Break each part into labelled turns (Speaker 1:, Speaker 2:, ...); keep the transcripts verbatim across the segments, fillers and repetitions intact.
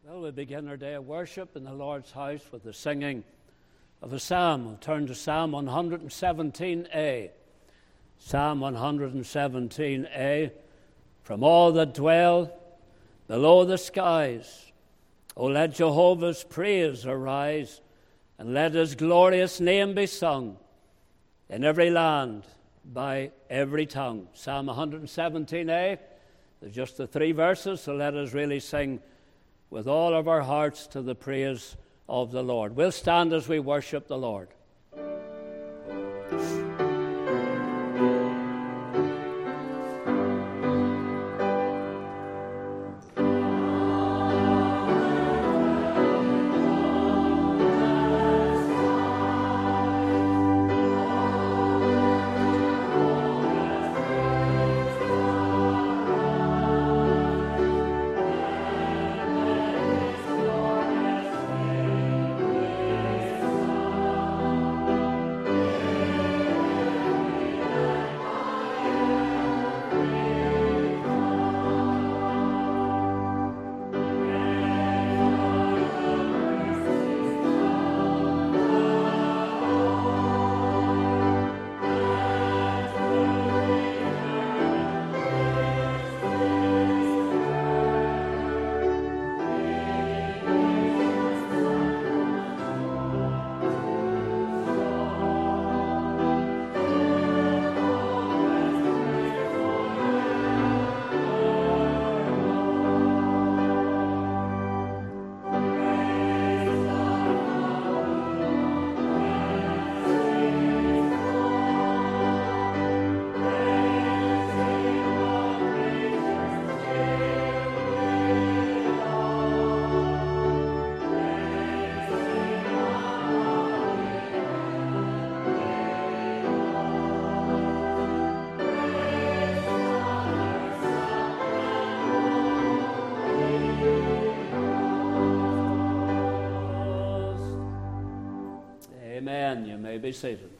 Speaker 1: Well, we begin our day of worship in the Lord's house with the singing of a psalm. We'll turn to Psalm one seventeen A. Psalm one seventeen A. From all that dwell below the skies, O let Jehovah's praise arise, and let his glorious name be sung in every land by every tongue. Psalm one seventeen A. There's just the three verses, so let us really sing with all of our hearts to the praise of the Lord. We'll stand as we worship the Lord. You may be seated.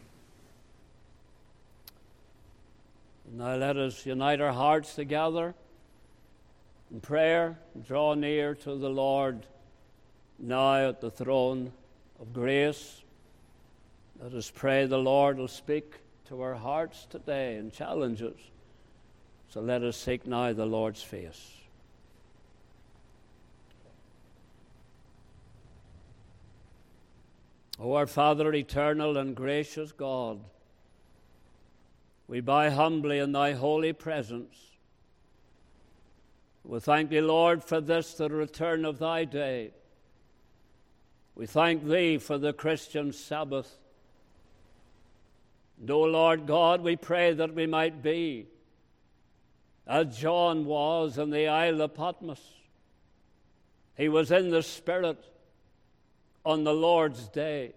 Speaker 1: Now let us unite our hearts together in prayer and draw near to the Lord now at the throne of grace. Let us pray the Lord will speak to our hearts today and challenge us. So let us seek now the Lord's face. O our Father, eternal and gracious God, we bow humbly in thy holy presence. We thank thee, Lord, for this, the return of thy day. We thank thee for the Christian Sabbath. And, O Lord God, we pray that we might be as John was in the Isle of Patmos. He was in the Spirit on the Lord's day.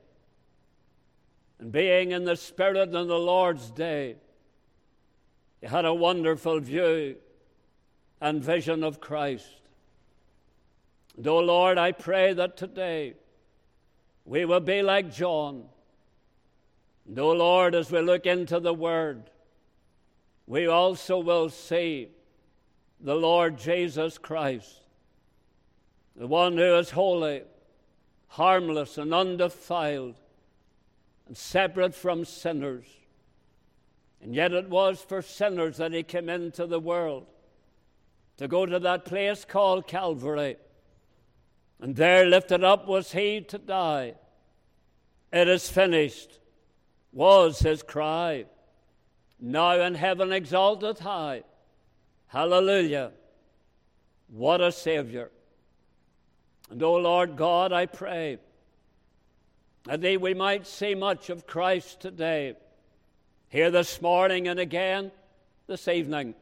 Speaker 1: And being in the Spirit on the Lord's day, he had a wonderful view and vision of Christ. And, O Lord, I pray that today we will be like John. And, O Lord, as we look into the Word, we also will see the Lord Jesus Christ, the one who is holy, harmless and undefiled, and separate from sinners. And yet it was for sinners that he came into the world, to go to that place called Calvary. And there lifted up was he to die. It is finished, was his cry. Now in heaven exalted high. Hallelujah. What a Savior. And, O Lord God, I pray that we might see much of Christ today, here this morning and again this evening.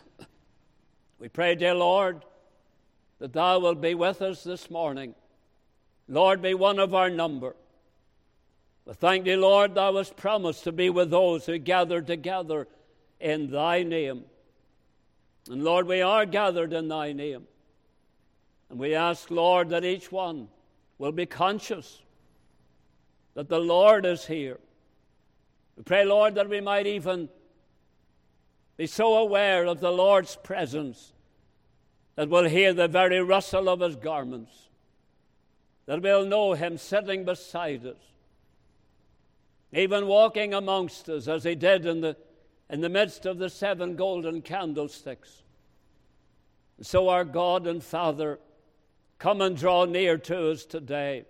Speaker 1: We pray, dear Lord, that thou wilt be with us this morning. Lord, be one of our number. We thank thee, Lord, thou hast promised to be with those who gather together in thy name. And, Lord, we are gathered in thy name. And we ask, Lord, that each one will be conscious that the Lord is here. We pray, Lord, that we might even be so aware of the Lord's presence that will hear the very rustle of his garments, that will know him sitting beside us, even walking amongst us as he did in the, in the midst of the seven golden candlesticks. So our God and Father, come and draw near to us today.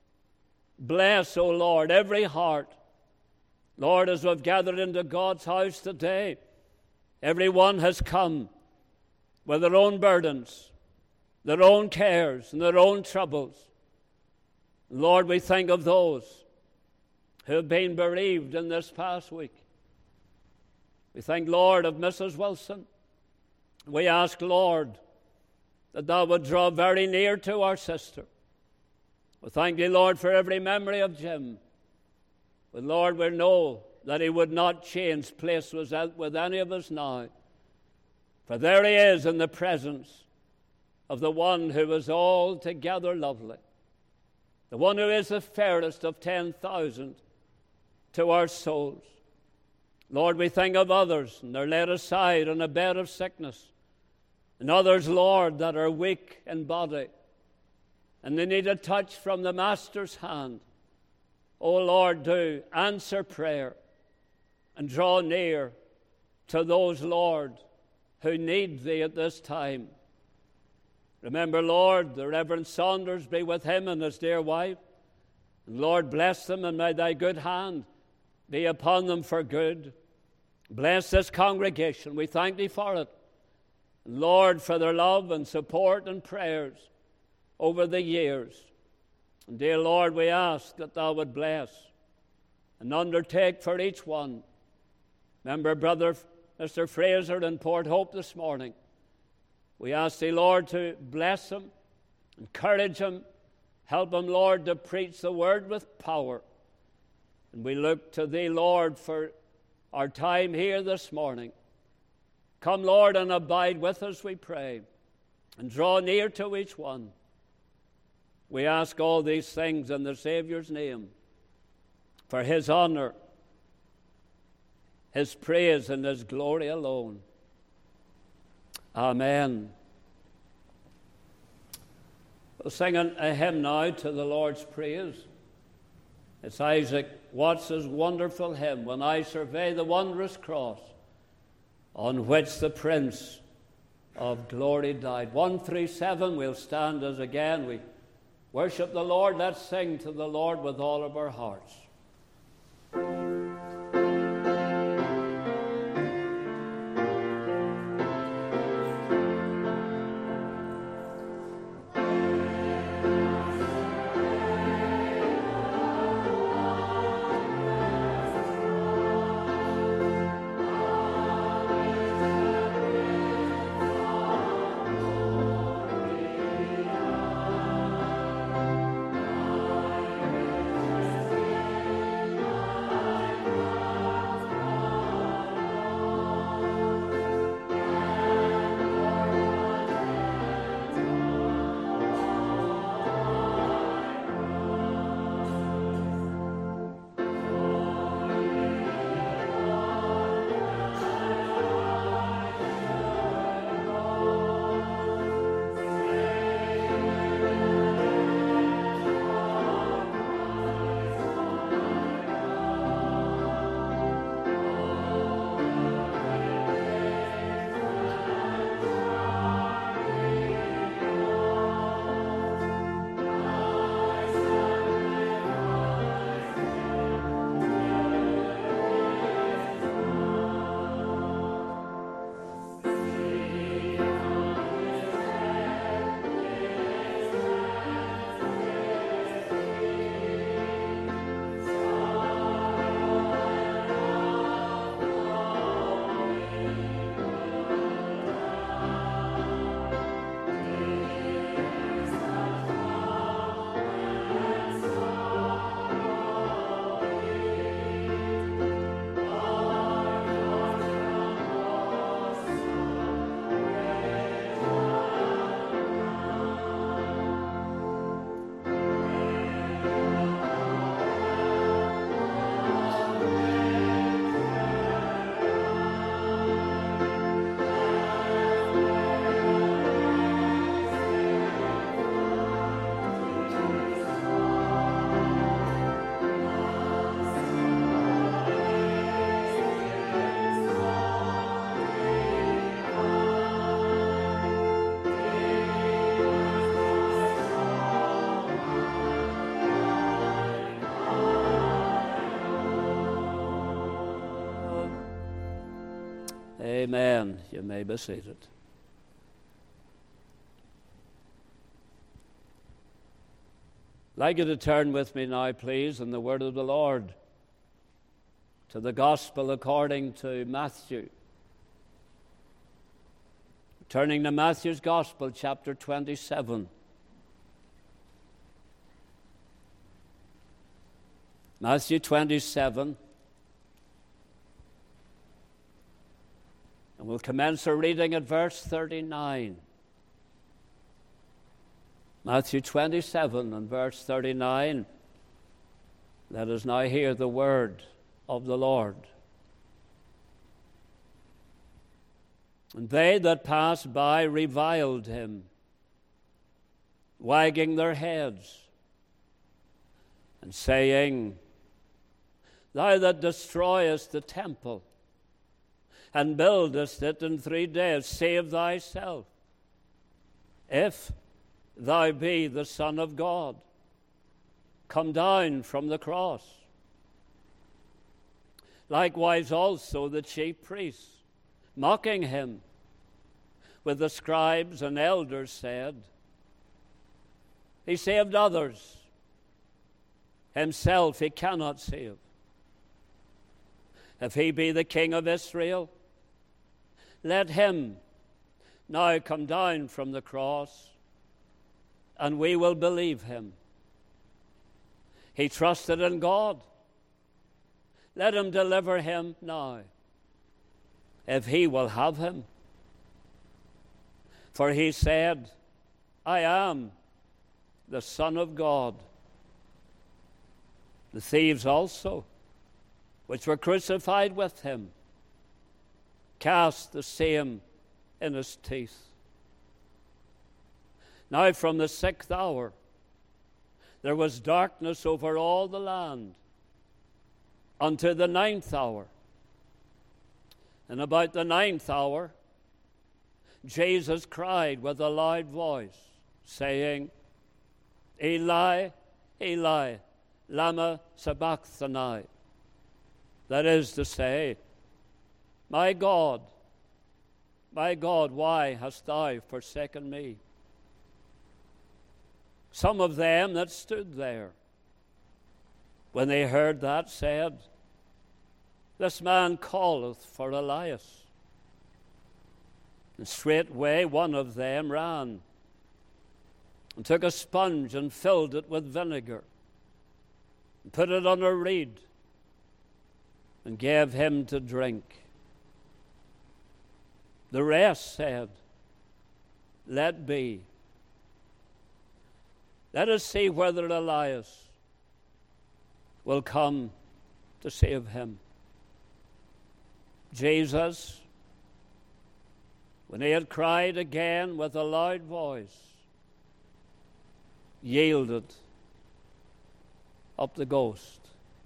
Speaker 1: Bless, O Lord, every heart. Lord, as we've gathered into God's house today, everyone has come with their own burdens, their own cares, and their own troubles. Lord, we think of those who have been bereaved in this past week. We think, Lord, of Missus Wilson. We ask, Lord, that thou would draw very near to our sister. We thank thee, Lord, for every memory of Jim. But, Lord, we know that he would not change place with any of us now. For there he is in the presence of the one who is altogether lovely, the one who is the fairest of ten thousand to our souls. Lord, we think of others, and they're laid aside on a bed of sickness, and others, Lord, that are weak in body, and they need a touch from the Master's hand. Oh, Lord, do answer prayer and draw near to those, Lord, who need thee at this time. Remember, Lord, the Reverend Saunders, be with him and his dear wife. And Lord, bless them, and may thy good hand be upon them for good. Bless this congregation. We thank thee for it. And Lord, for their love and support and prayers over the years. And dear Lord, we ask that thou would bless and undertake for each one. Remember, Brother Mister Fraser in Port Hope this morning. We ask thee, Lord, to bless him, encourage him, help him, Lord, to preach the word with power. And we look to thee, Lord, for our time here this morning. Come, Lord, and abide with us, we pray, and draw near to each one. We ask all these things in the Savior's name, for his honor, his praise, and his glory alone. Amen. We'll sing a hymn now to the Lord's praise. It's Isaac Watts's wonderful hymn, When I Survey the Wondrous Cross, on which the Prince of Glory died. one three seven, we'll stand as again we worship the Lord. Let's sing to the Lord with all of our hearts. Amen. You may be seated. I'd like you to turn with me now, please, in the word of the Lord to the Gospel according to Matthew. Turning to Matthew's Gospel, chapter twenty-seven. Matthew twenty-seven. And we'll commence our reading at verse thirty-nine. Matthew twenty-seven and verse thirty-nine. Let us now hear the word of the Lord. And they that passed by reviled him, wagging their heads, and saying, Thou that destroyest the temple, and buildest it in three days, save thyself, if thou be the Son of God. Come down from the cross. Likewise also the chief priests, mocking him, with the scribes and elders said, He saved others, himself he cannot save. If he be the King of Israel, let him now come down from the cross, and we will believe him. He trusted in God. Let him deliver him now, if he will have him. For he said, I am the Son of God. The thieves also, which were crucified with him, cast the same in his teeth. Now from the sixth hour there was darkness over all the land unto the ninth hour. And about the ninth hour Jesus cried with a loud voice, saying, Eli, Eli, lama sabachthani. That is to say, My God, my God, why hast thou forsaken me? Some of them that stood there, when they heard that, said, This man calleth for Elias. And straightway one of them ran and took a sponge and filled it with vinegar and put it on a reed and gave him to drink. The rest said, Let be. Let us see whether Elias will come to save him. Jesus, when he had cried again with a loud voice, yielded up the ghost.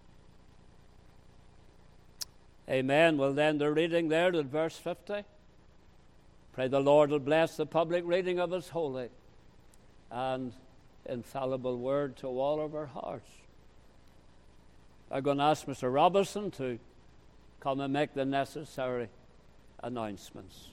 Speaker 1: Amen. We'll then the reading there at verse fifty. Pray the Lord will bless the public reading of his holy and infallible word to all of our hearts. I'm going to ask Mister Robinson to come and make the necessary announcements.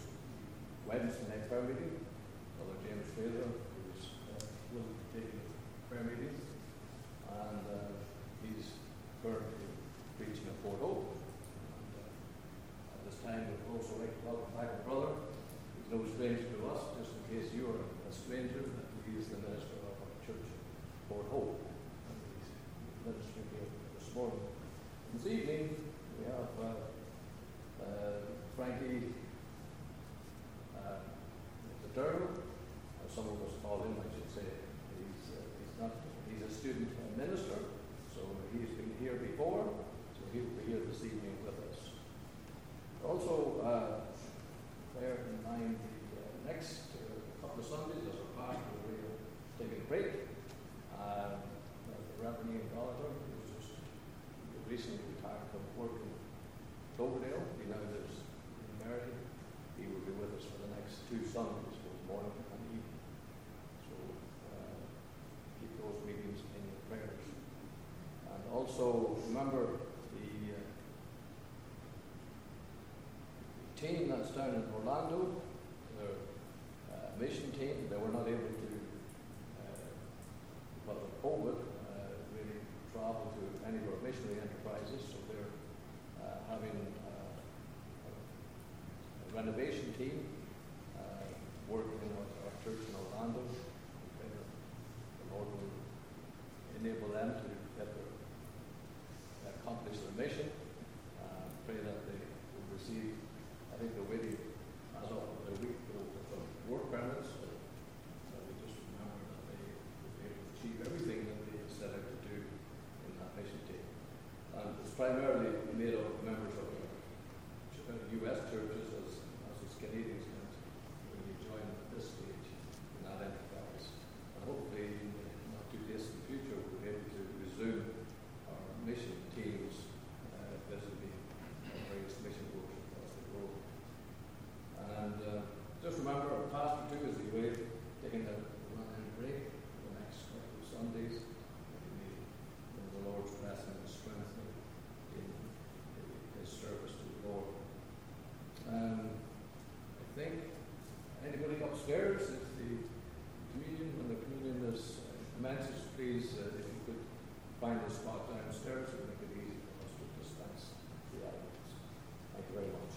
Speaker 2: Wednesday night prayer meeting. Brother James Fraser, who's uh, will be taking prayer meetings, and uh, he's currently preaching at Port Hope. And, uh, at this time, we'd also like to welcome back our brother. He's no stranger to us, just in case you are a stranger, that he is the minister of our church, Port Hope. And he's ministering here this morning. This evening, we have uh, uh, Frankie uh, the Turtle, as some of us call him, I should say. He's, uh, he's not, he's a student and minister, so he's been here before, so he'll be here this evening with us. Also, uh, bear in mind the uh, next uh, couple of Sundays, as our pastor, we're taking a break. Uh, the Reverend Ian Gallagher, who's just recently retired from work in Cloverdale, he now lives in America. He will be with us for the next two Sundays, both morning and evening. So uh, keep those meetings in your prayers. And also remember the uh, team that's down in Orlando, their uh, mission team. They were not able to, uh, because of COVID, uh, really travel to any of our missionary enterprises, so they're uh, having uh, a renovation team uh, working with our church in Orlando. We pray that the Lord will enable them to get their, accomplish their mission. Uh, pray that they will receive, I think they're waiting as of a week for work permits. So uh, we just remember that they will be able to achieve everything that they set out to do in that mission team. And it's primarily made up of members of uh, U S churches as, as is Canadians meant when you join at this stage in that enterprise. And hopefully in the not too distant future we'll be able to resume our mission teams uh, visiting various mission groups across the globe. And uh, just remember our pastor too is away taking a one-hand break for the next couple of Sundays. The Lord's blessing and strength in his service to the Lord. Um, I think anybody upstairs, if the communion, when the communion is uh, commences, please, uh, if you could find a spot downstairs, it would make it easy for us to dispense the elements. Thank you very much.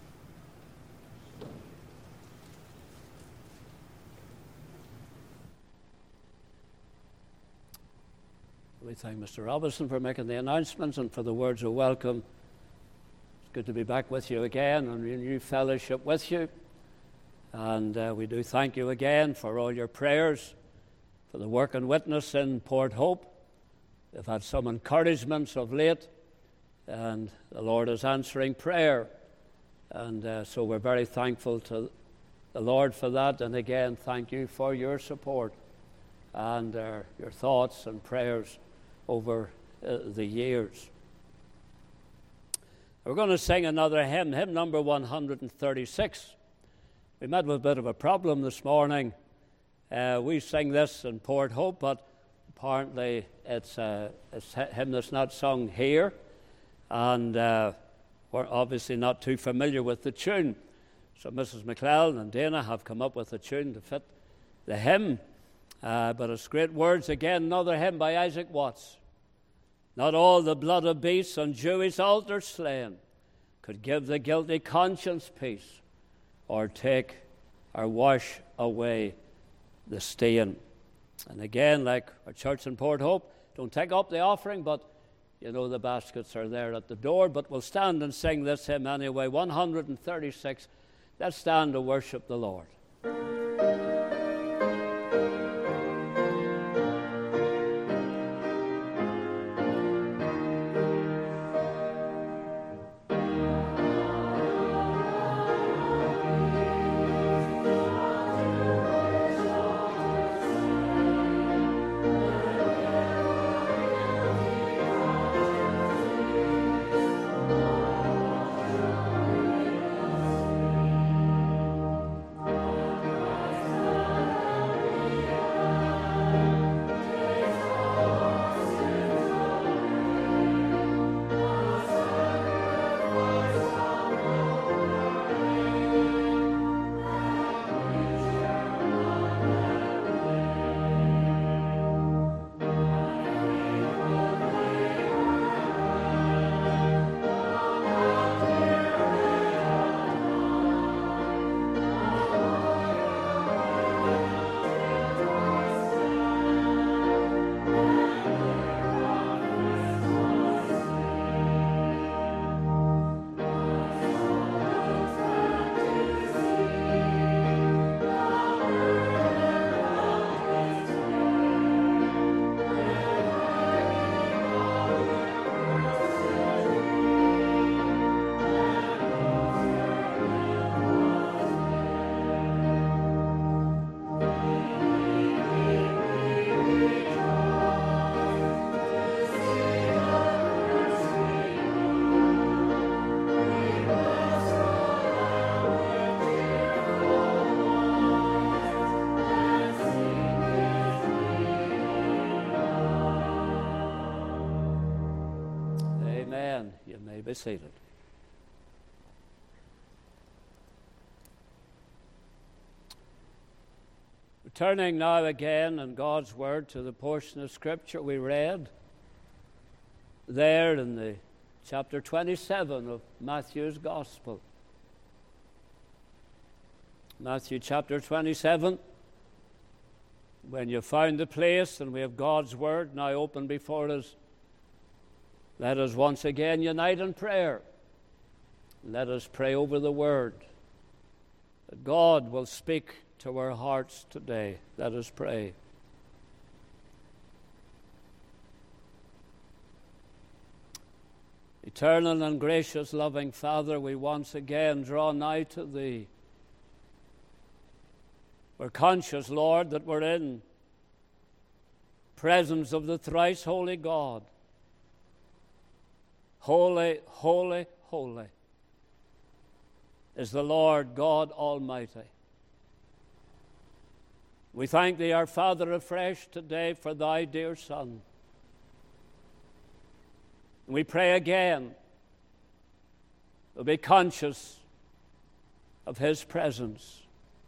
Speaker 1: We thank Mister Robinson for making the announcements and for the words of welcome. It's good to be back with you again and renew fellowship with you. And uh, we do thank you again for all your prayers, for the work and witness in Port Hope. We've had some encouragements of late, and the Lord is answering prayer. And uh, so we're very thankful to the Lord for that. And again, thank you for your support and uh, your thoughts and prayers over uh, the years. We're going to sing another hymn, hymn number one hundred thirty-six. We met with a bit of a problem this morning. Uh, we sing this in Port Hope, but apparently it's a, it's a hymn that's not sung here, and uh, we're obviously not too familiar with the tune. So Missus McClellan and Dana have come up with a tune to fit the hymn. Uh, but it's great words again, another hymn by Isaac Watts. Not all the blood of beasts on Jewish altars slain could give the guilty conscience peace, or take or wash away the stain. And again, like our church in Port Hope, don't take up the offering, but you know the baskets are there at the door. But we'll stand and sing this hymn anyway, one hundred thirty-six. Let's stand to worship the Lord.
Speaker 3: Oh
Speaker 1: Amen. You may be seated. Turning now again in God's Word to the portion of Scripture we read there in the chapter twenty-seven of Matthew's Gospel. Matthew chapter twenty-seven. When you've found the place and we have God's Word now open before us, let us once again unite in prayer. Let us pray over the Word, that God will speak to our hearts today. Let us pray. Eternal and gracious, loving Father, we once again draw nigh to Thee. We're conscious, Lord, that we're in presence of the thrice holy God. Holy, holy, holy is the Lord God Almighty. We thank Thee, our Father, afresh today for Thy dear Son. We pray again, we'll be conscious of His presence.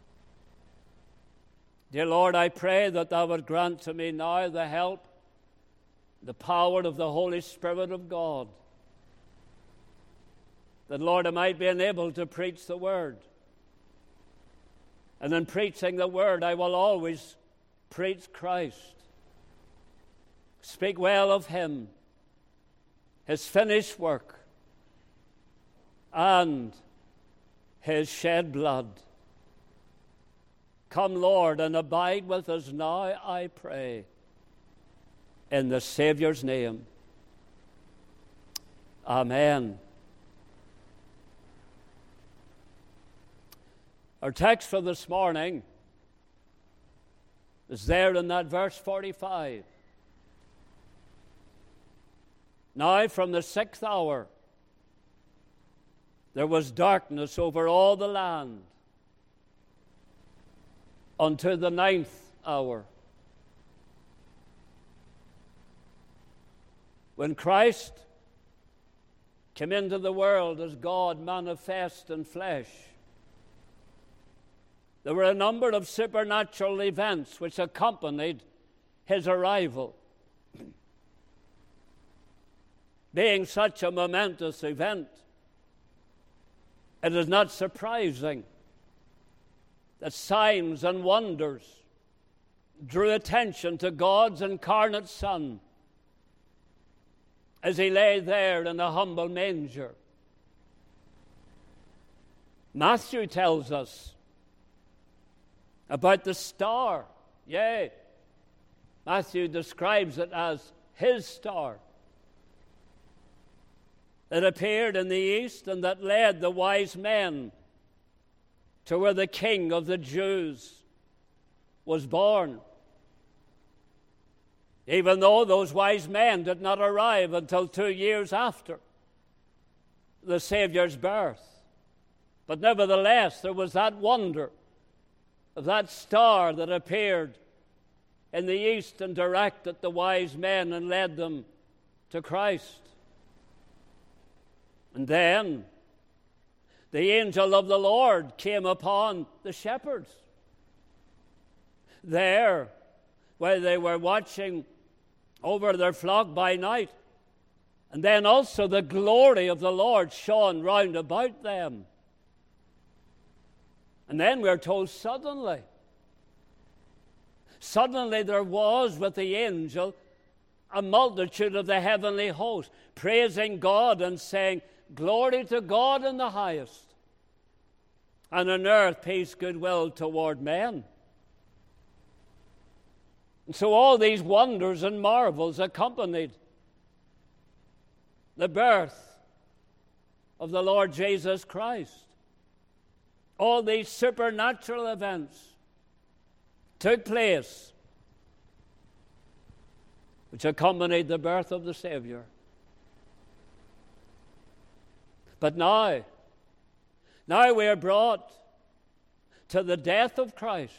Speaker 1: Dear Lord, I pray that Thou would grant to me now the help, the power of the Holy Spirit of God, that, Lord, I might be enabled to preach the Word. And in preaching the Word, I will always preach Christ. Speak well of Him, His finished work, and His shed blood. Come, Lord, and abide with us now, I pray, in the Saviour's name. Amen. Our text for this morning is there in that verse forty-five. Now from the sixth hour there was darkness over all the land unto the ninth hour. When Christ came into the world as God manifest in flesh, there were a number of supernatural events which accompanied His arrival. Being such a momentous event, it is not surprising that signs and wonders drew attention to God's incarnate Son as He lay there in a humble manger. Matthew tells us about the star. Yea, Matthew describes it as His star that appeared in the east and that led the wise men to where the King of the Jews was born. Even though those wise men did not arrive until two years after the Savior's birth. But nevertheless, there was that wonder of that star that appeared in the east and directed the wise men and led them to Christ. And then the angel of the Lord came upon the shepherds there where they were watching over their flock by night. And then also the glory of the Lord shone round about them. And then we're told suddenly, suddenly there was with the angel a multitude of the heavenly host, praising God and saying, "Glory to God in the highest, and on earth peace, goodwill toward men." And so all these wonders and marvels accompanied the birth of the Lord Jesus Christ. All these supernatural events took place which accompanied the birth of the Savior. But now, now we are brought to the death of Christ.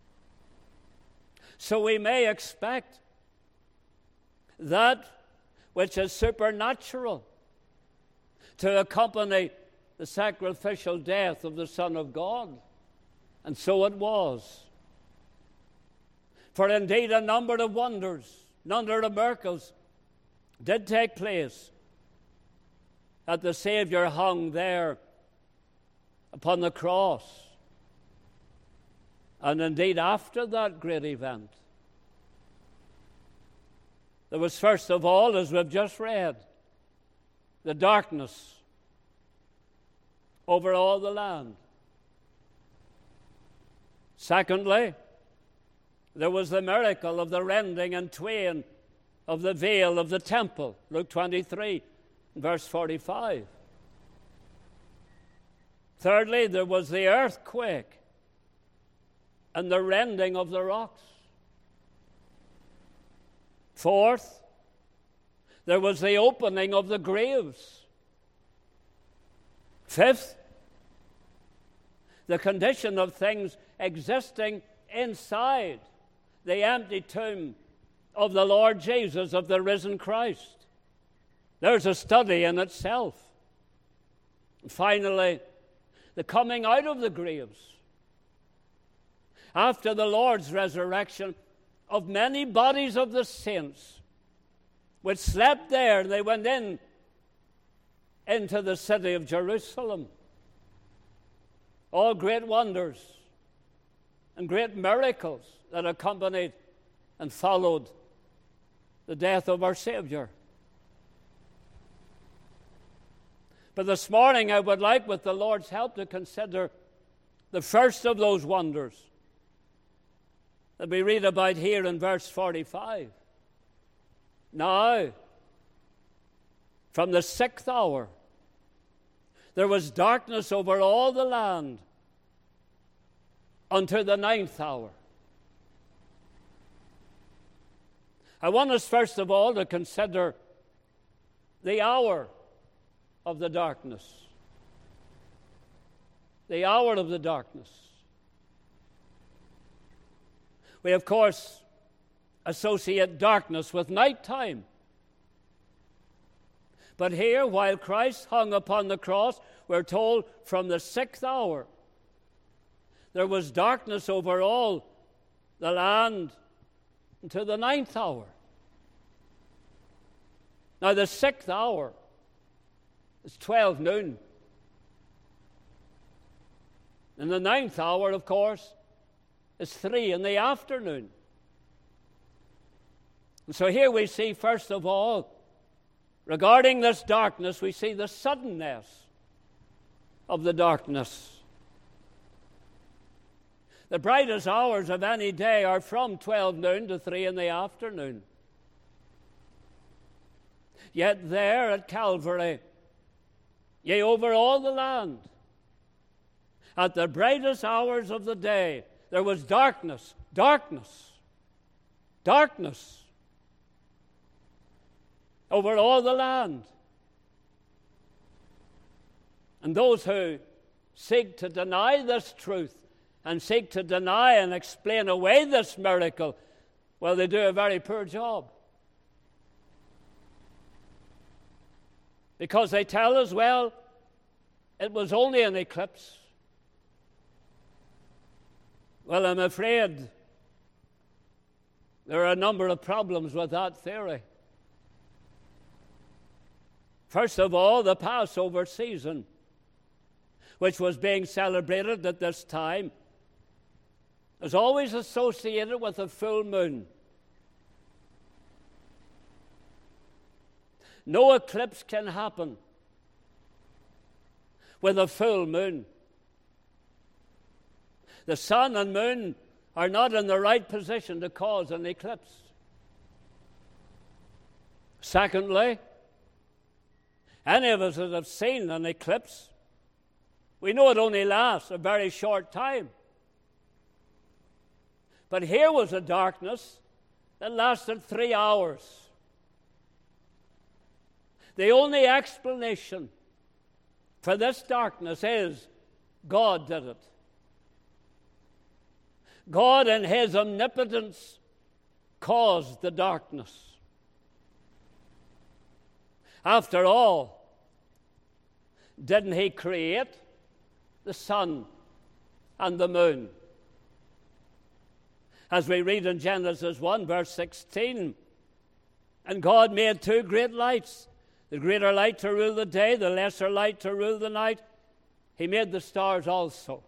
Speaker 1: So we may expect that which is supernatural, to accompany the sacrificial death of the Son of God. And so it was. For indeed a number of wonders, number of miracles did take place, that the Savior hung there upon the cross. And indeed after that great event, there was first of all, as we've just read, the darkness over all the land. Secondly, there was the miracle of the rending in twain of the veil of the temple, Luke twenty-three, verse forty-five. Thirdly, there was the earthquake and the rending of the rocks. Fourth, there was the opening of the graves. Fifth, the condition of things existing inside the empty tomb of the Lord Jesus, of the risen Christ. There's a study in itself. And finally, the coming out of the graves after the Lord's resurrection of many bodies of the saints which slept there. They went in into the city of Jerusalem. All great wonders and great miracles that accompanied and followed the death of our Savior. But this morning I would like, with the Lord's help, to consider the first of those wonders that we read about here in verse forty-five. Now, from the sixth hour, there was darkness over all the land unto the ninth hour. I want us first of all to consider the hour of the darkness. The hour of the darkness. We, of course, associate darkness with nighttime. But here, while Christ hung upon the cross, we're told from the sixth hour, there was darkness over all the land until the ninth hour. Now, the sixth hour is twelve noon. And the ninth hour, of course, is three in the afternoon. And so here we see, first of all, regarding this darkness, we see the suddenness of the darkness. The brightest hours of any day are from twelve noon to three in the afternoon. Yet there at Calvary, yea, over all the land, at the brightest hours of the day, there was darkness, darkness, darkness over all the land. And those who seek to deny this truth and seek to deny and explain away this miracle, well, they do a very poor job. Because they tell us, well, it was only an eclipse. Well, I'm afraid there are a number of problems with that theory. First of all, the Passover season, which was being celebrated at this time, is always associated with a full moon. No eclipse can happen with a full moon. The sun and moon are not in the right position to cause an eclipse. Secondly, any of us that have seen an eclipse, we know it only lasts a very short time. But here was a darkness that lasted three hours. The only explanation for this darkness is God did it. God in His omnipotence caused the darkness. After all, didn't he create the sun and the moon? As we read in Genesis one, verse sixteen, and God made two great lights, the greater light to rule the day, the lesser light to rule the night. He made the stars also.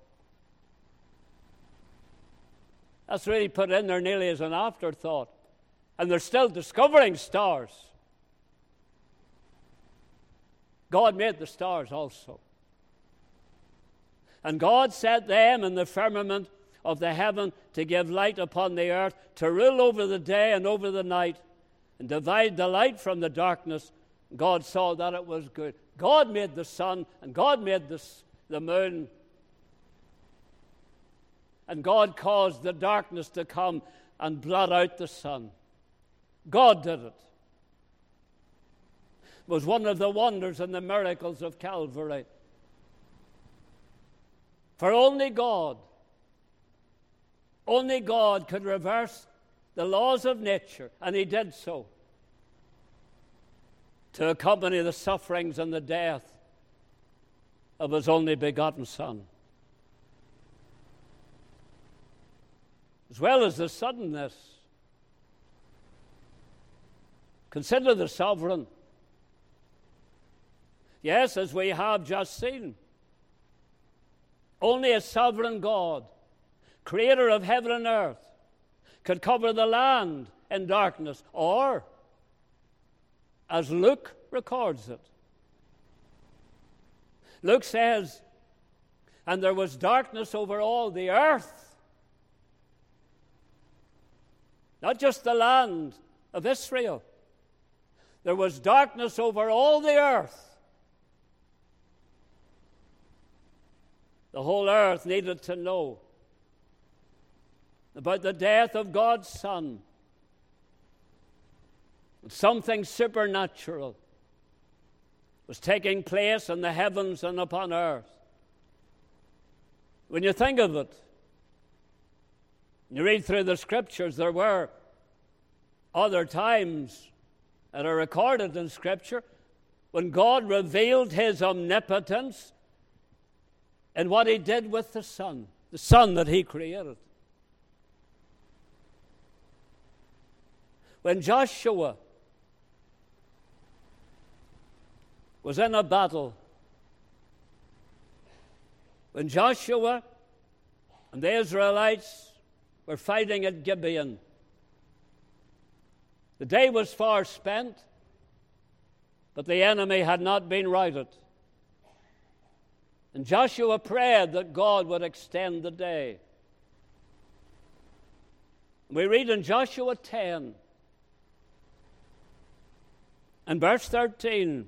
Speaker 1: That's really put in there nearly as an afterthought. And they're still discovering stars. God made the stars also. And God set them in the firmament of the heaven to give light upon the earth, to rule over the day and over the night, and divide the light from the darkness. God saw that it was good. God made the sun, and God made the, the moon. And God caused the darkness to come and blot out the sun. God did it. It was one of the wonders and the miracles of Calvary. For only God, only God could reverse the laws of nature, and he did so, to accompany the sufferings and the death of his only begotten Son. As well as the suddenness, consider the sovereign. Yes, as we have just seen, only a sovereign God, creator of heaven and earth, could cover the land in darkness, or, as Luke records it, Luke says, and there was darkness over all the earth, not just the land of Israel. There was darkness over all the earth. The whole earth needed to know about the death of God's Son. Something supernatural was taking place in the heavens and upon earth. When you think of it, you read through the Scriptures, there were other times that are recorded in Scripture when God revealed his omnipotence in what he did with the sun, the sun that he created. When Joshua was in a battle, when Joshua and the Israelites were fighting at Gibeon, the day was far spent, but the enemy had not been routed. And Joshua prayed that God would extend the day. We read in Joshua ten and verse thirteen,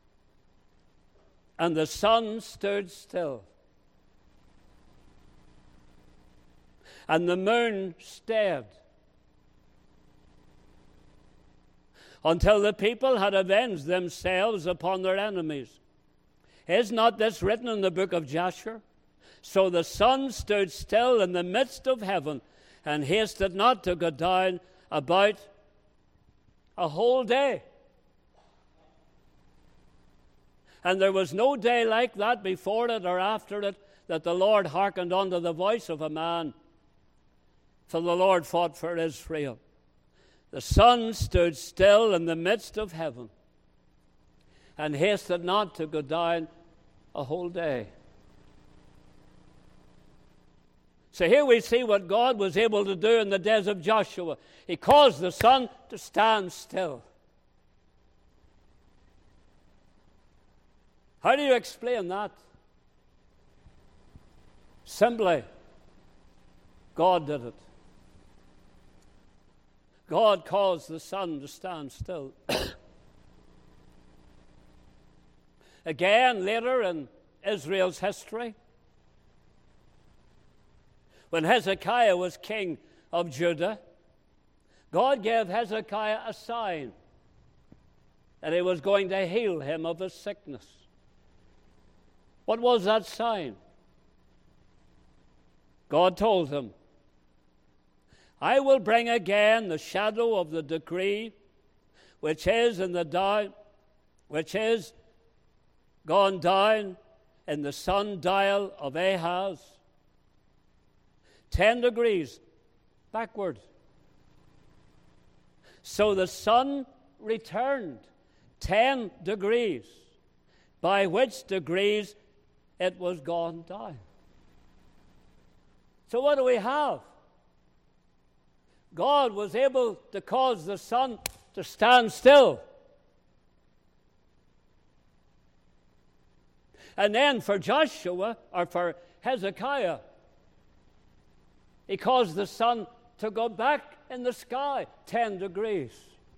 Speaker 1: and the sun stood still, and the moon stayed, until the people had avenged themselves upon their enemies. Is not this written in the book of Joshua? So the sun stood still in the midst of heaven, and hasted not to go down about a whole day. And there was no day like that before it or after it, that the Lord hearkened unto the voice of a man, for the Lord fought for Israel. The sun stood still in the midst of heaven, and hasted not to go down a whole day. So here we see what God was able to do in the days of Joshua. He caused the sun to stand still. How do you explain that? Simply, God did it. God caused the sun to stand still. Again, later in Israel's history, when Hezekiah was king of Judah, God gave Hezekiah a sign that he was going to heal him of his sickness. What was that sign? God told him, I will bring again the shadow of the decree which is in the down which is gone down in the sundial of Ahaz, ten degrees backward. So the sun returned ten degrees, by which degrees it was gone down. So what do we have? God was able to cause the sun to stand still. And then for Joshua, or for Hezekiah, he caused the sun to go back in the sky ten degrees.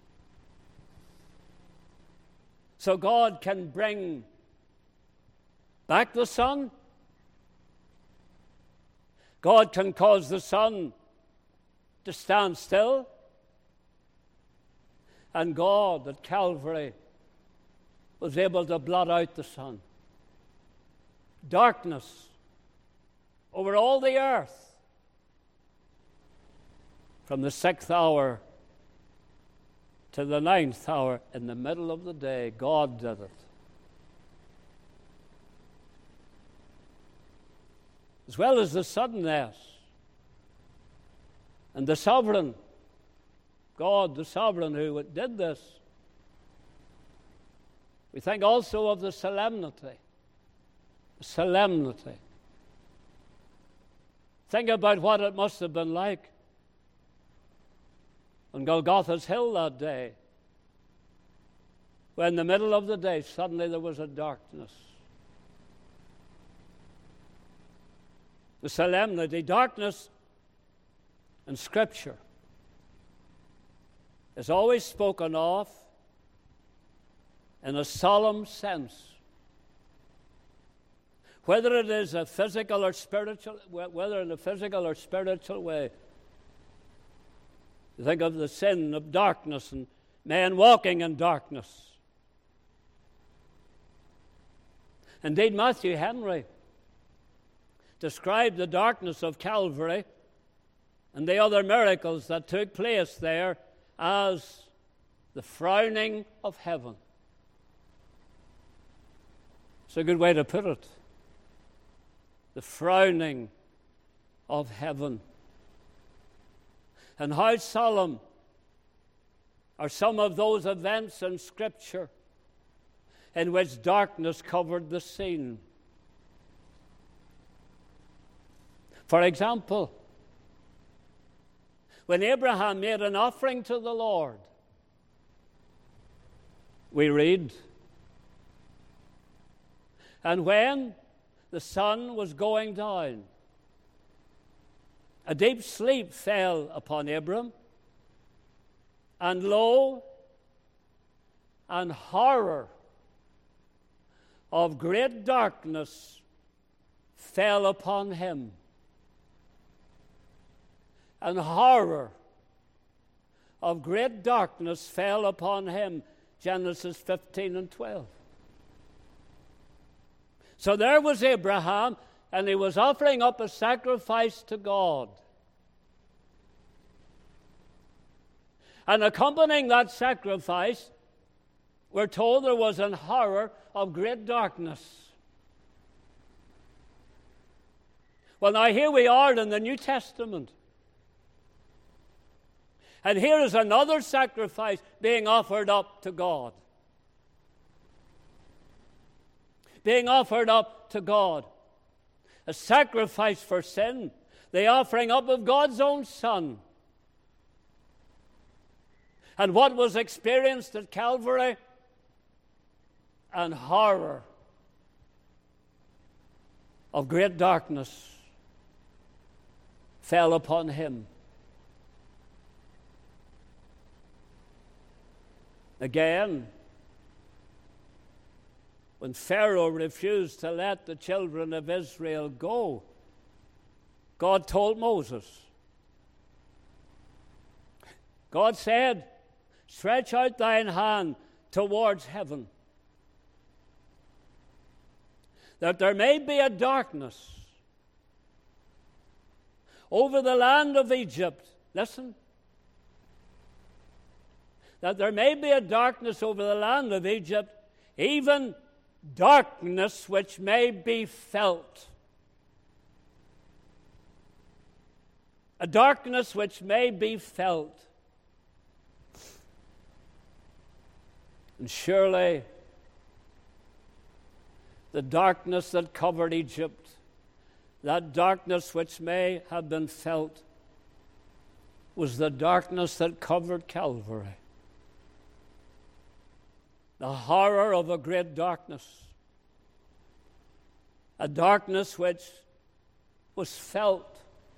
Speaker 1: So God can bring back the sun. God can cause the sun to stand still. And God at Calvary was able to blot out the sun. Darkness over all the earth from the sixth hour to the ninth hour in the middle of the day. God did it. As well as the suddenness and the sovereign, God the sovereign who did this. We think also of the solemnity. The solemnity. Think about what it must have been like on Golgotha's hill that day, when in the middle of the day suddenly there was a darkness. The solemnity, darkness in Scripture is always spoken of in a solemn sense. Whether it is a physical or spiritual, whether in a physical or spiritual way. You think of the sin of darkness and men walking in darkness. Indeed, Matthew Henry described the darkness of Calvary and the other miracles that took place there as the frowning of heaven. It's a good way to put it. The frowning of heaven. And how solemn are some of those events in Scripture in which darkness covered the scene. For example, when Abraham made an offering to the Lord, we read, and when the sun was going down, a deep sleep fell upon Abram, and lo, an horror of great darkness fell upon him. And horror of great darkness fell upon him. Genesis fifteen and twelve. So there was Abraham, and he was offering up a sacrifice to God. And accompanying that sacrifice, we're told there was an horror of great darkness. Well, now here we are in the New Testament. And here is another sacrifice being offered up to God. Being offered up to God. A sacrifice for sin. The offering up of God's own Son. And what was experienced at Calvary? And horror of great darkness fell upon him. Again, when Pharaoh refused to let the children of Israel go, God told Moses, God said, stretch out thine hand towards heaven, that there may be a darkness over the land of Egypt. Listen. That there may be a darkness over the land of Egypt, even darkness which may be felt. A darkness which may be felt. And surely the darkness that covered Egypt, that darkness which may have been felt, was the darkness that covered Calvary. The horror of a great darkness. A darkness which was felt,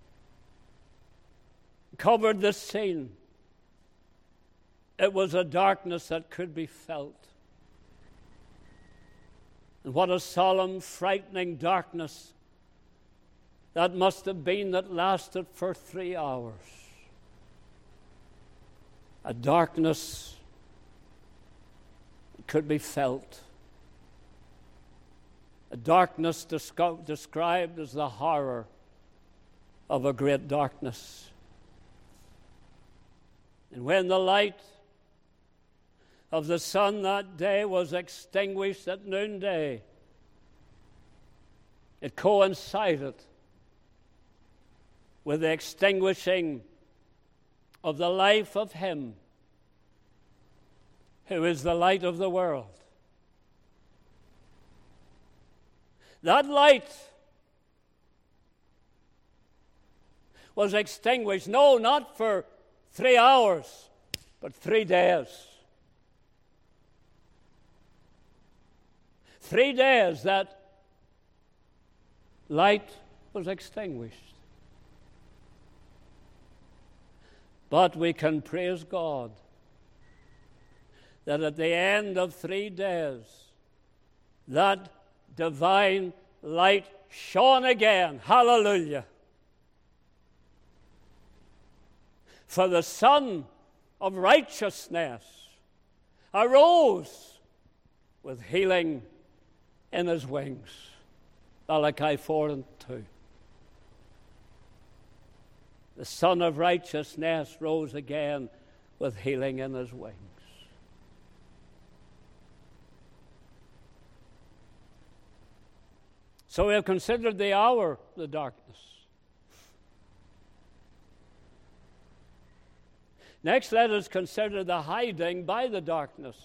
Speaker 1: covered the scene. It was a darkness that could be felt. And what a solemn, frightening darkness that must have been that lasted for three hours. A darkness that could be felt. A darkness descri- described as the horror of a great darkness. And when the light of the sun that day was extinguished at noonday, it coincided with the extinguishing of the life of Him who is the light of the world. That light was extinguished, no, not for three hours, but three days. Three days that light was extinguished. But we can praise God that at the end of three days, that divine light shone again. Hallelujah. For the Son of righteousness arose with healing in His wings. Malachi four and two. The Son of righteousness rose again with healing in His wings. So we have considered the hour, the darkness. Next, let us consider the hiding by the darkness.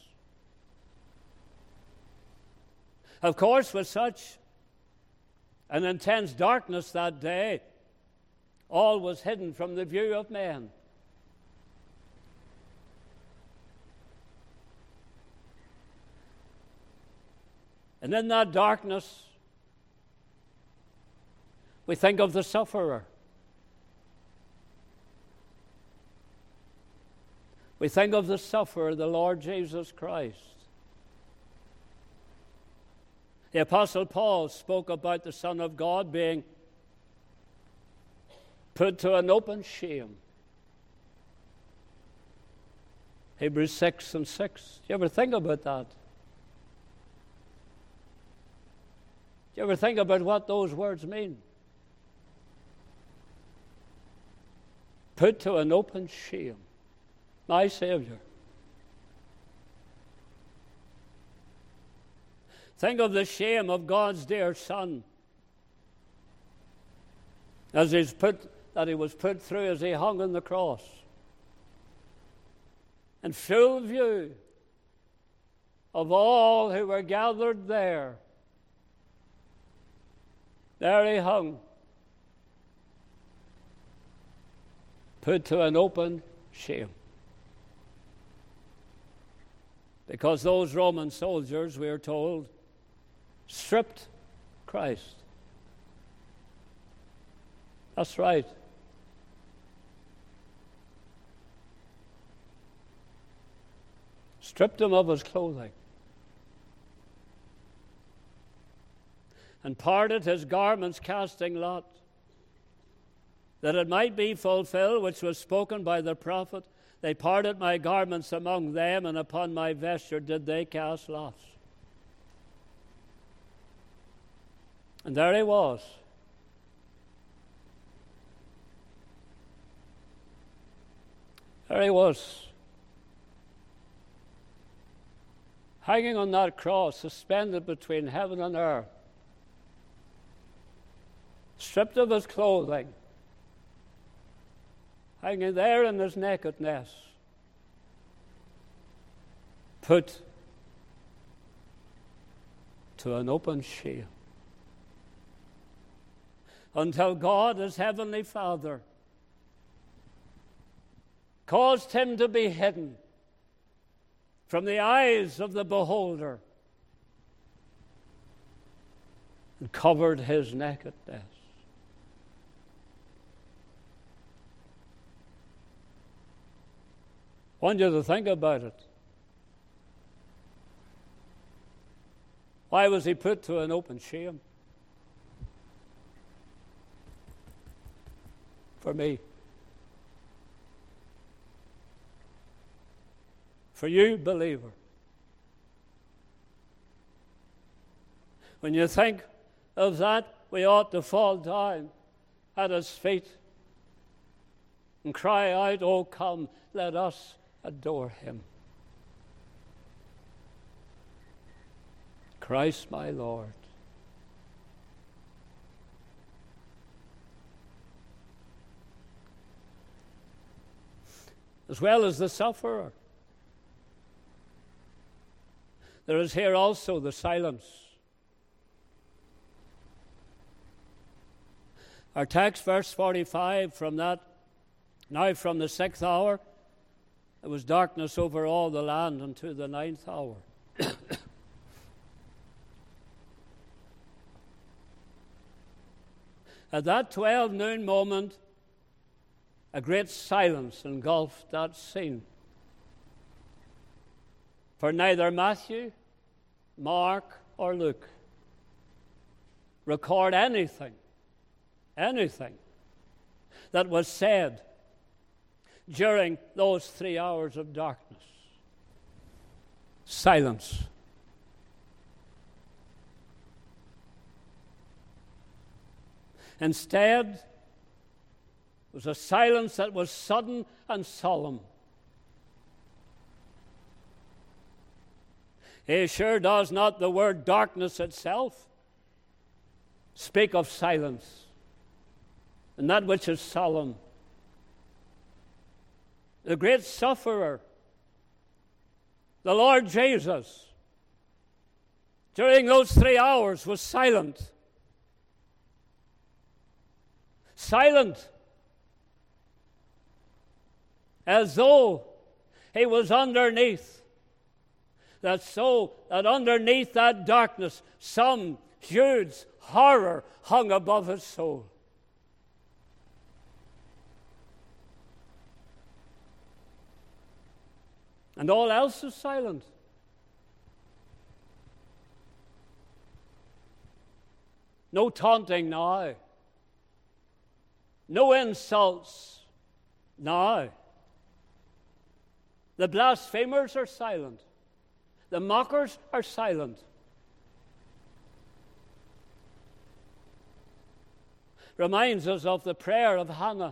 Speaker 1: Of course, with such an intense darkness that day, all was hidden from the view of men. And in that darkness, we think of the sufferer. We think of the sufferer, the Lord Jesus Christ. The Apostle Paul spoke about the Son of God being put to an open shame. Hebrews six and six. Do you ever think about that? Do you ever think about what those words mean? Put to an open shame. My Savior. Think of the shame of God's dear Son as he's put, that he was put through as he hung on the cross. In full view of all who were gathered there. There he hung, put to an open shame. Because those Roman soldiers, we are told, stripped Christ. That's right. Stripped him of his clothing. And parted his garments, casting lot, that it might be fulfilled which was spoken by the prophet. They parted my garments among them, and upon my vesture did they cast lots. And there he was. There he was. hanging on that cross, suspended between heaven and earth, stripped of his clothing, hanging there in his nakedness, put to an open shame, until God, his heavenly Father, caused him to be hidden from the eyes of the beholder and covered his nakedness. I want you to think about it. Why was he put to an open shame? For me. For you, believer. When you think of that, we ought to fall down at his feet and cry out, "Oh, come, let us adore him." Christ my Lord. As well as the sufferer, there is here also the silence. Our text, verse forty-five, from that, now from the sixth hour, there was darkness over all the land unto the ninth hour. At that twelve noon moment, a great silence engulfed that scene. For neither Matthew, Mark, or Luke record anything, anything that was said during those three hours of darkness. Silence. Instead, it was a silence that was sudden and solemn. He sure does not, the word darkness itself, speak of silence and that which is solemn. The great sufferer, the Lord Jesus, during those three hours was silent. Silent, as though he was underneath, that so that underneath that darkness some huge horror hung above his soul. And all else is silent. No taunting now. No insults now. The blasphemers are silent. The mockers are silent. Reminds us of the prayer of Hannah.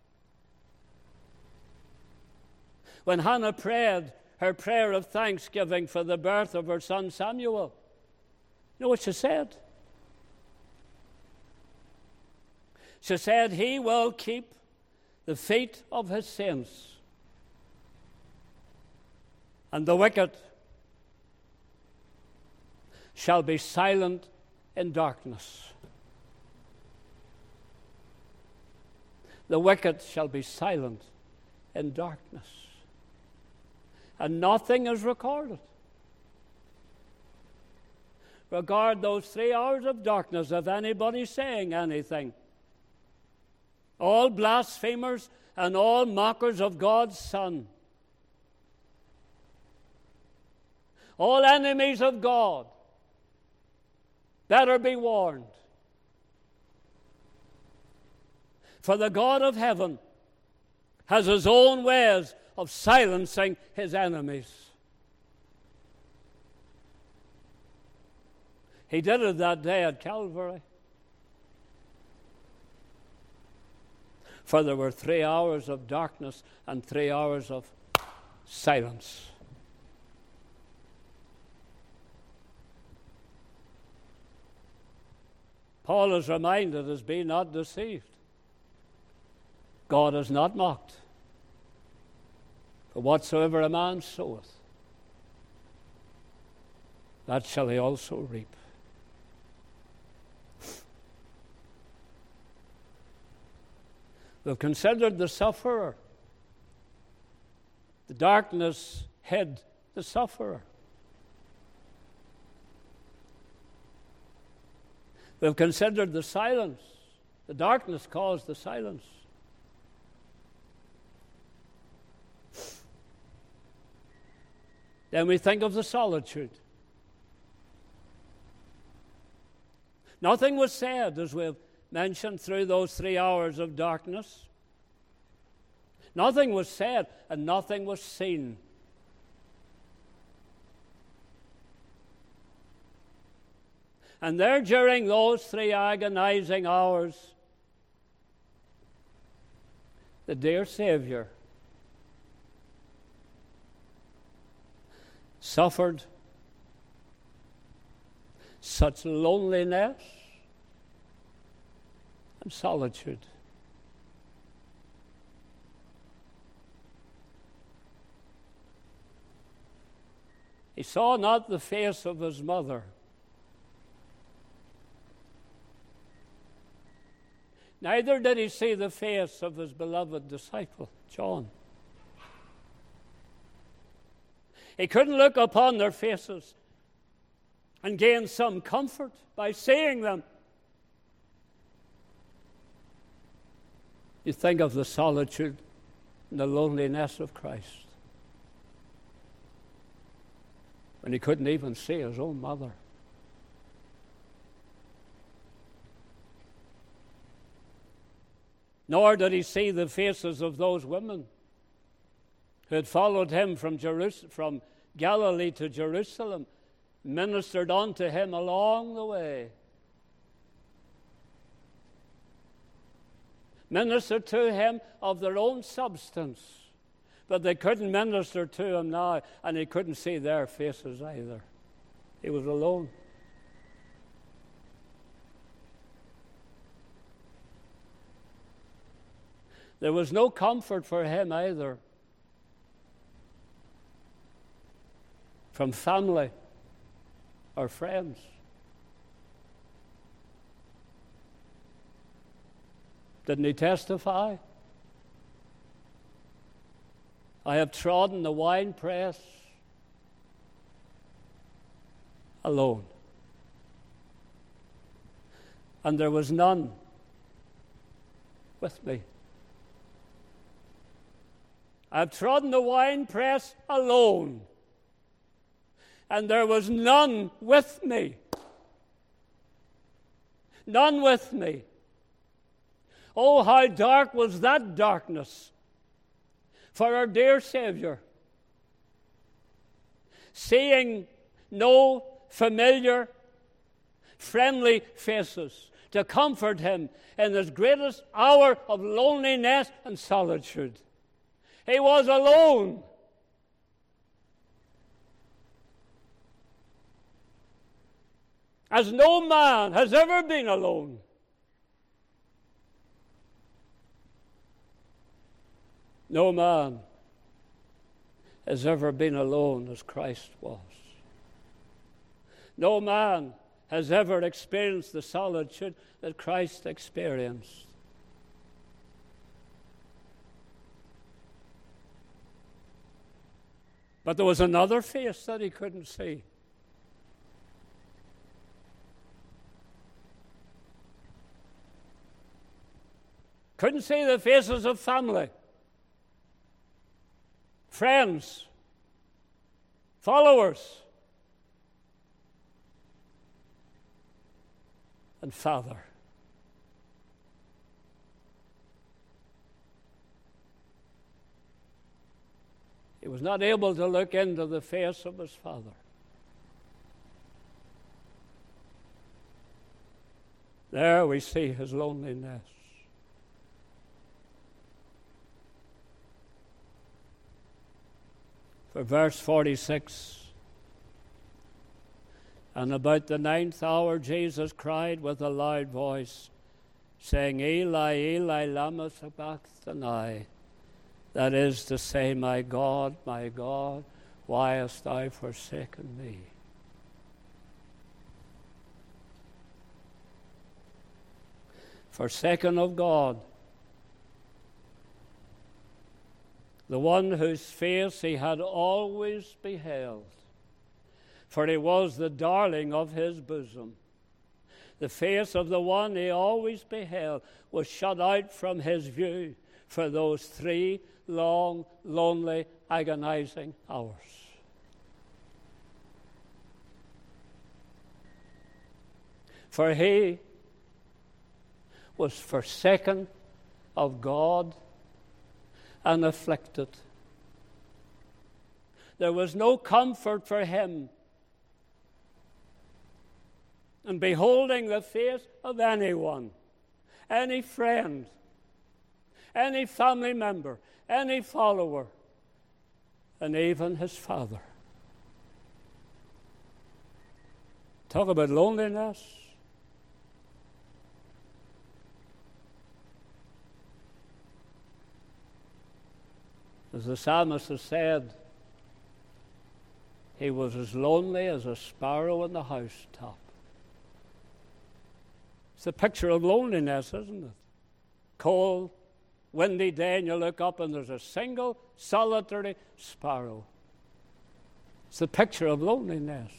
Speaker 1: When Hannah prayed her prayer of thanksgiving for the birth of her son Samuel, you know what she said? She said, "He will keep the feet of his saints, and the wicked shall be silent in darkness." The wicked shall be silent in darkness. And nothing is recorded. Regard those three hours of darkness of anybody saying anything. All blasphemers and all mockers of God's Son. All enemies of God. Better be warned. For the God of heaven has his own ways of silencing his enemies. He did it that day at Calvary. For there were three hours of darkness and three hours of silence. Paul is reminded us, be not deceived. God is not mocked. For whatsoever a man soweth, that shall he also reap. We've considered the sufferer. The darkness hid the sufferer. We've considered the silence. The darkness caused the silence. Then we think of the solitude. Nothing was said, as we've mentioned, through those three hours of darkness. Nothing was said and nothing was seen. And there, during those three agonizing hours, the dear Savior suffered such loneliness and solitude. He saw not the face of his mother. Neither did he see the face of his beloved disciple, John. He couldn't look upon their faces and gain some comfort by seeing them. You think of the solitude and the loneliness of Christ when he couldn't even see his own mother. Nor did he see the faces of those women who had followed him from Jerus- from Galilee to Jerusalem, ministered unto him along the way, ministered to him of their own substance, but they couldn't minister to him now, and he couldn't see their faces either. He was alone. There was no comfort for him either from family or friends. Didn't he testify? I have trodden the winepress alone, and there was none with me. I've trodden the winepress alone, and there was none with me. None with me. Oh, how dark was that darkness for our dear Savior. Seeing no familiar, friendly faces to comfort him in his greatest hour of loneliness and solitude. He was alone. As no man has ever been alone. No man has ever been alone as Christ was. No man has ever experienced the solitude that Christ experienced. But there was another face that he couldn't see. Couldn't see the faces of family, friends, followers, and Father. He was not able to look into the face of his Father. There we see his loneliness. For verse forty-six, And about the ninth hour Jesus cried with a loud voice, saying, Eli, Eli, lama sabachthani. That is to say, my God, my God, why hast thou forsaken me? Forsaken of God, the one whose face he had always beheld, for he was the darling of his bosom. The face of the one he always beheld was shut out from his view for those three long, lonely, agonizing hours. For he was forsaken of God and afflicted. There was no comfort for him in beholding the face of anyone, any friend, any family member, any follower, and even his father. Talk about loneliness. As the psalmist has said, he was as lonely as a sparrow on the housetop. It's a picture of loneliness, isn't it? Cold, windy day, and you look up and there's a single, solitary sparrow. It's the picture of loneliness.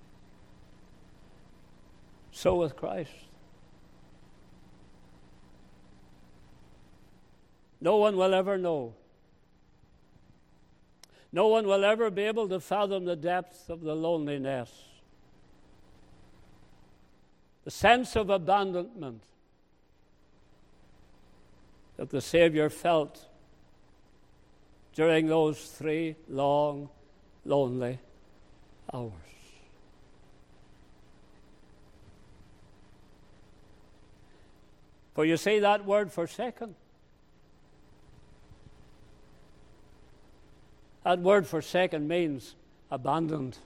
Speaker 1: So with Christ. No one will ever know. No one will ever be able to fathom the depth of the loneliness, the sense of abandonment that the Savior felt during those three long, lonely hours. For you see that word forsaken? That word forsaken means abandoned.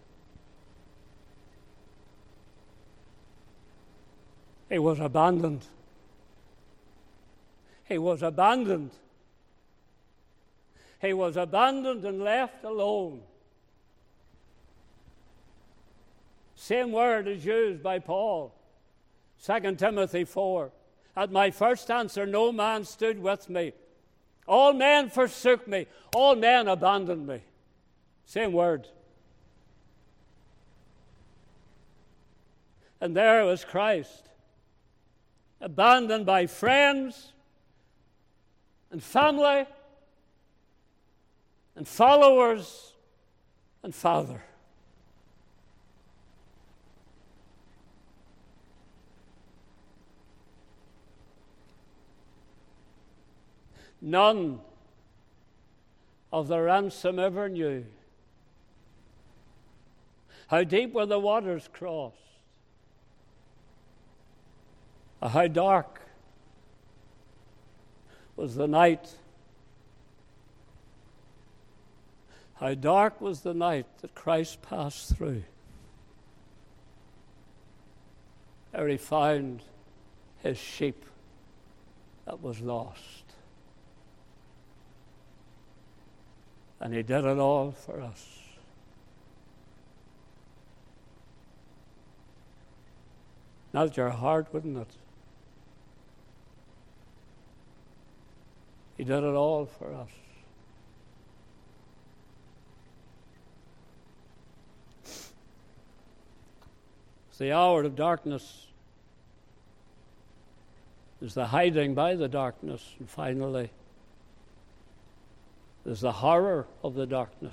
Speaker 1: He was abandoned. He was abandoned. He was abandoned and left alone. Same word is used by Paul, Second Timothy four. At my first answer, no man stood with me. All men forsook me. All men abandoned me. Same word. And there was Christ, abandoned by friends and family and followers and Father. None of the ransom ever knew how deep were the waters crossed, or how dark was the night, how dark was the night that Christ passed through, ere he found his sheep that was lost. And he did it all for us. Melt your heart, wouldn't it? He did it all for us. It's the hour of darkness. There's the hiding by the darkness, and finally, there's the horror of the darkness.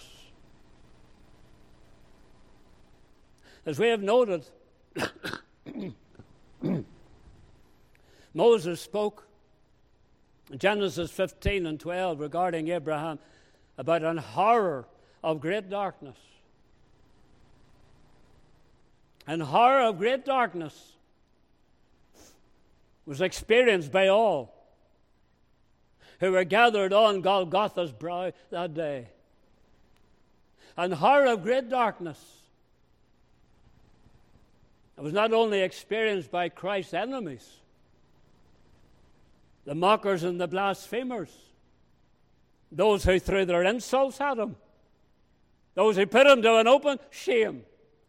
Speaker 1: As we have noted, Moses spoke in Genesis fifteen and twelve regarding Abraham about an horror of great darkness. And horror of great darkness was experienced by all who were gathered on Golgotha's brow that day. And horror of great darkness It was not only experienced by Christ's enemies, the mockers and the blasphemers, those who threw their insults at him, those who put him to an open shame.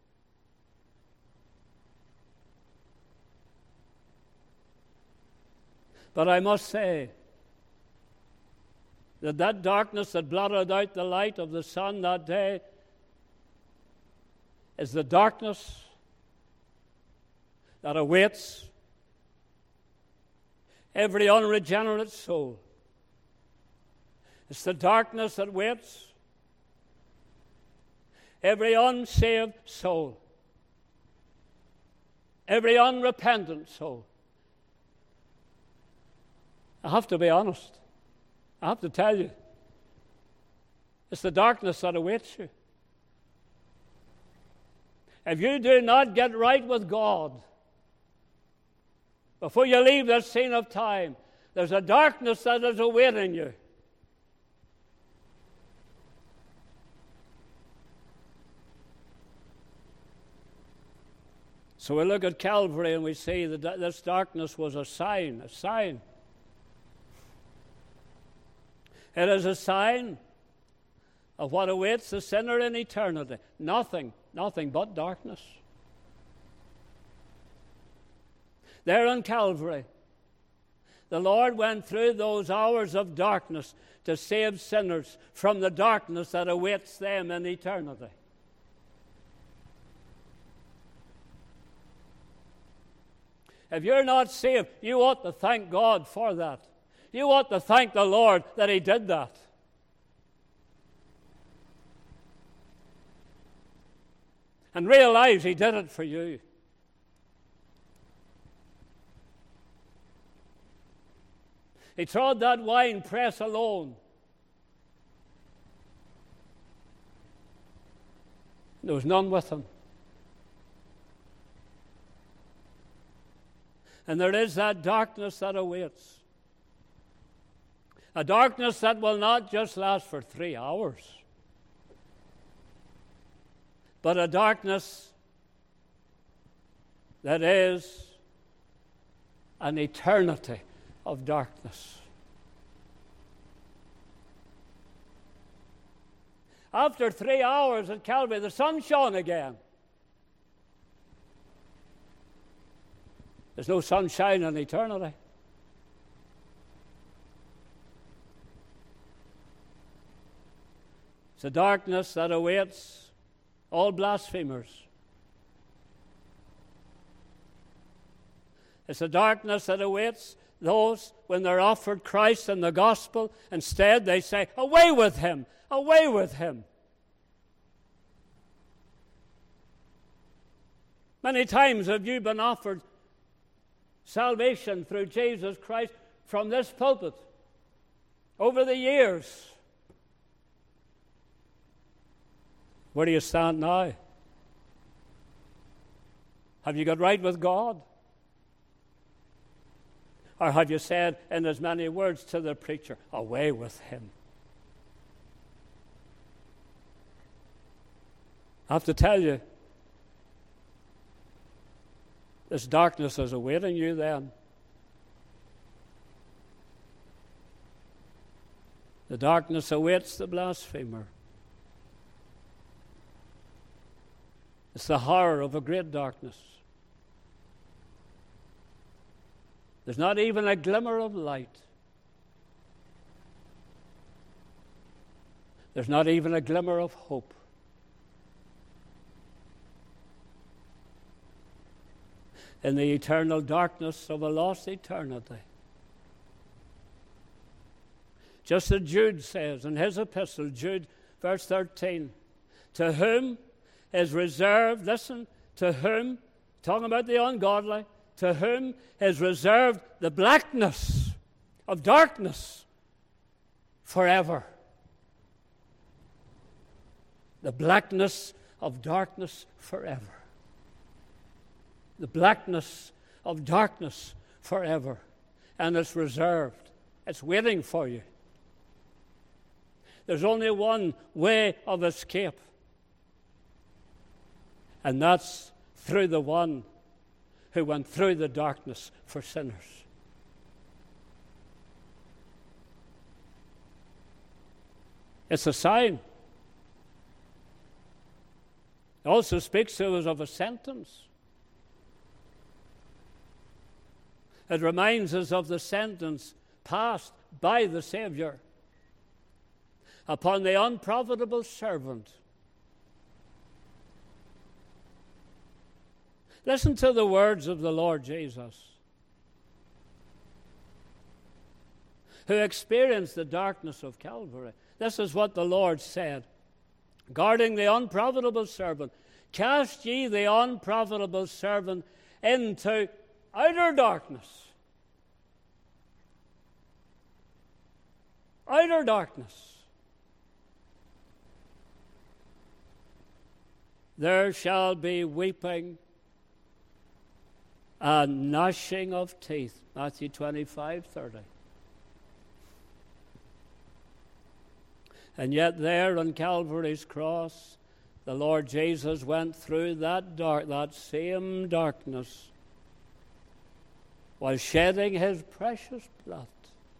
Speaker 1: But I must say that that darkness that blotted out the light of the sun that day is the darkness that awaits every unregenerate soul. It's the darkness that waits every unsaved soul, every unrepentant soul. I have to be honest. I have to tell you. It's the darkness that awaits you. If you do not get right with God before you leave this scene of time, there's a darkness that is awaiting you. So we look at Calvary and we see that this darkness was a sign, a sign. It is a sign of what awaits the sinner in eternity. Nothing, nothing but darkness. There on Calvary, the Lord went through those hours of darkness to save sinners from the darkness that awaits them in eternity. If you're not saved, you ought to thank God for that. You ought to thank the Lord that He did that. And realize He did it for you. He trod that wine press alone. There was none with Him. And there is that darkness that awaits. A darkness that will not just last for three hours, but a darkness that is an eternity of darkness. After three hours at Calvary, the sun shone again. There's no sunshine in eternity. It's a darkness that awaits all blasphemers. It's a darkness that awaits those when they're offered Christ and the gospel. Instead, they say, away with Him, away with Him. Many times have you been offered salvation through Jesus Christ from this pulpit over the years. Where do you stand now? Have you got right with God? Or have you said in as many words to the preacher, away with him? I have to tell you, this darkness is awaiting you then. The darkness awaits the blasphemer. It's the horror of a great darkness. There's not even a glimmer of light. There's not even a glimmer of hope. In the eternal darkness of a lost eternity. Just as Jude says in his epistle, Jude, verse thirteen, to whom is reserved, listen, to whom, talking about the ungodly, to whom is reserved the blackness of darkness forever. The blackness of darkness forever. The blackness of darkness forever. And it's reserved. It's waiting for you. There's only one way of escape. And that's through the one who went through the darkness for sinners. It's a sign. It also speaks to us of a sentence. It reminds us of the sentence passed by the Savior upon the unprofitable servant. Listen to the words of the Lord Jesus, who experienced the darkness of Calvary. This is what the Lord said, guarding the unprofitable servant. Cast ye the unprofitable servant into outer darkness. Outer darkness. There shall be weeping and gnashing of teeth. Matthew twenty-five thirty. And yet there on Calvary's cross, the Lord Jesus went through that dark, that same darkness, while shedding his precious blood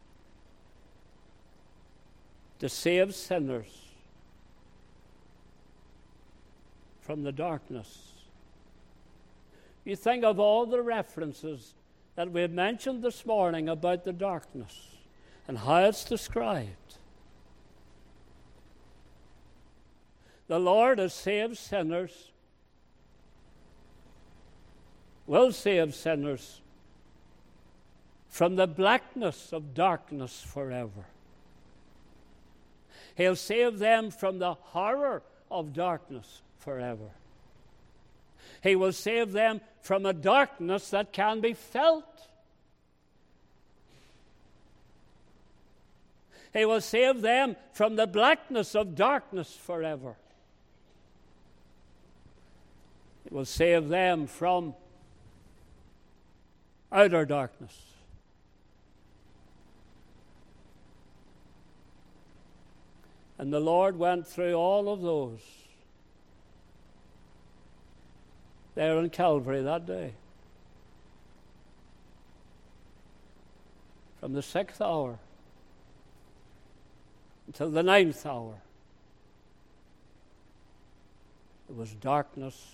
Speaker 1: to save sinners from the darkness. You think of all the references that we've mentioned this morning about the darkness and how it's described. The Lord has saved sinners, will save sinners from the blackness of darkness forever. He'll save them from the horror of darkness forever. He will save them from a darkness that can be felt. He will save them from the blackness of darkness forever. He will save them from outer darkness. And the Lord went through all of those there on Calvary that day. From the sixth hour until the ninth hour, it was darkness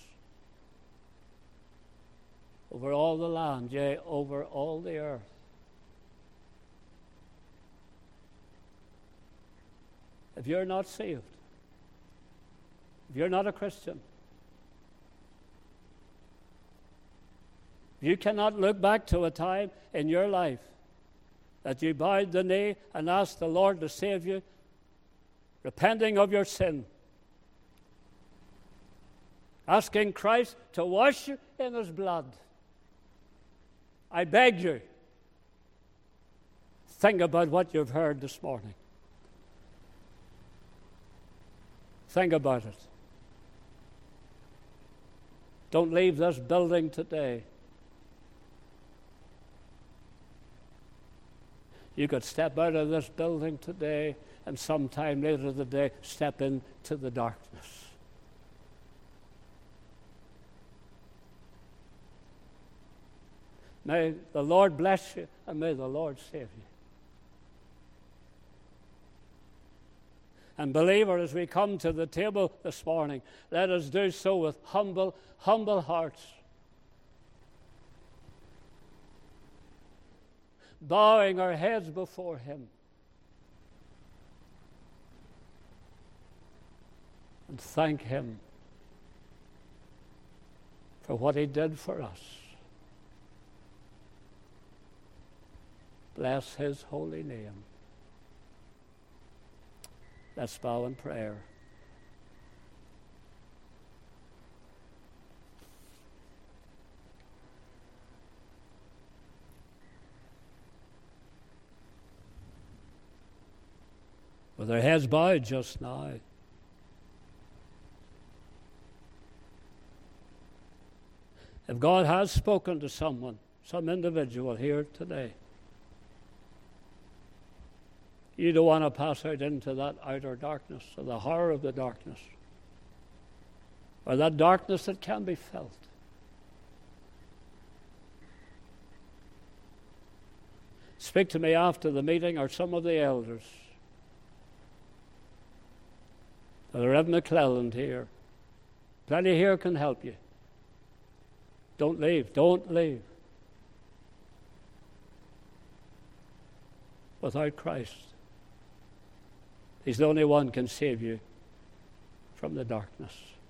Speaker 1: over all the land, yea, over all the earth. If you're not saved, if you're not a Christian, you cannot look back to a time in your life that you bowed the knee and asked the Lord to save you, repenting of your sin, asking Christ to wash you in his blood. I beg you, think about what you've heard this morning. Think about it. Don't leave this building today. You could step out of this building today and sometime later in the day step into the darkness. May the Lord bless you and may the Lord save you. And believer, as we come to the table this morning, let us do so with humble, humble hearts. Bowing our heads before him. And thank him for what he did for us. Bless his holy name. Let's bow in prayer. With their heads bowed just now, if God has spoken to someone, some individual here today, you don't want to pass out into that outer darkness or the horror of the darkness or that darkness that can be felt. Speak to me after the meeting, or some of the elders. The Reverend McClelland here. Plenty here can help you. Don't leave. Don't leave without Christ. He's the only one can save you from the darkness.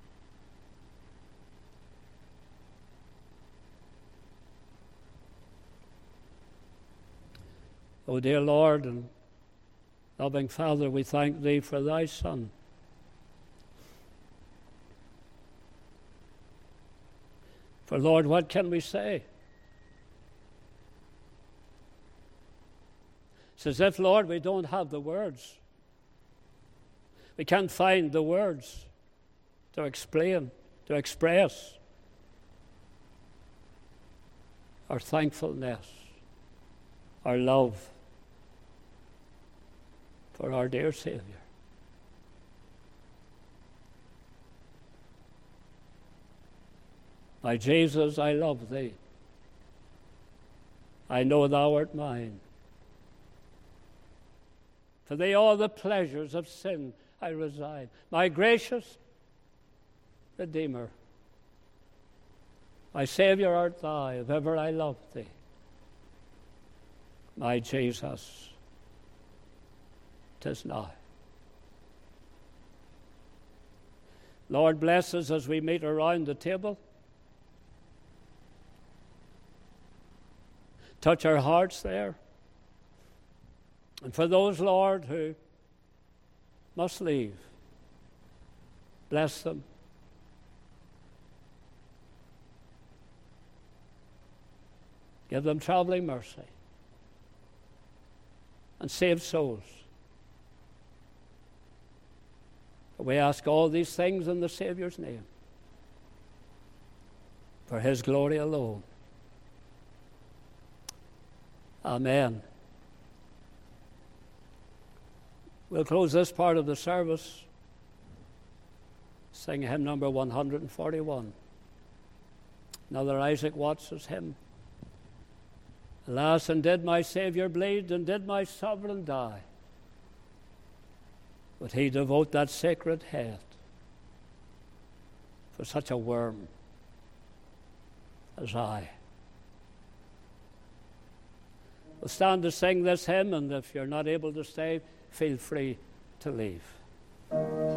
Speaker 1: O dear Lord and loving Father, we thank Thee for Thy Son. For, Lord, what can we say? It's as if, Lord, we don't have the words. We can't find the words to explain, to express our thankfulness, our love for our dear Savior. My Jesus, I love Thee. I know Thou art mine. For Thee all the pleasures of sin I resign. My gracious Redeemer, my Savior art Thou, if ever I loved Thee. My Jesus, 'tis now. Lord, bless us as we meet around the table. Touch our hearts there. And for those, Lord, who must leave, bless them. Give them traveling mercy. And save souls. We ask all these things in the Savior's name, for His glory alone. Amen. We'll close this part of the service, sing hymn number one hundred forty-one. Another Isaac Watts' hymn. Alas, and did my Saviour bleed, and did my Sovereign die? Would He devote that sacred head for such a worm as I? We'll stand to sing this hymn, and if you're not able to stay, feel free to leave.